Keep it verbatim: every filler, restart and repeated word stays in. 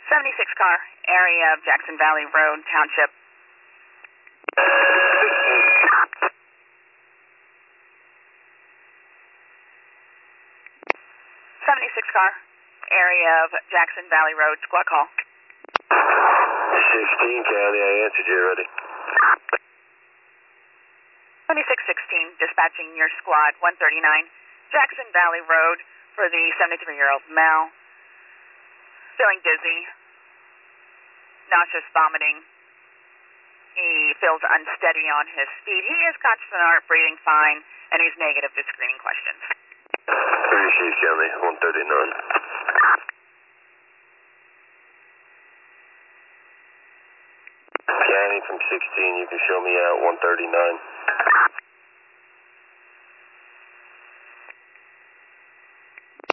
seventy-six car, area of Jackson Valley Road, Township. seventy-six car, area of Jackson Valley Road, squad call. sixteen County, I answered you already. twenty-six sixteen, dispatching your squad, one thirty-nine, Jackson Valley Road for the seventy-three-year-old male. Feeling dizzy, nauseous, vomiting. He feels unsteady on his feet. He is conscious and alert, breathing fine, and he's negative to screening questions. Appreciate County, one thirty-nine. County from sixteen, you can show me out, one thirty-nine.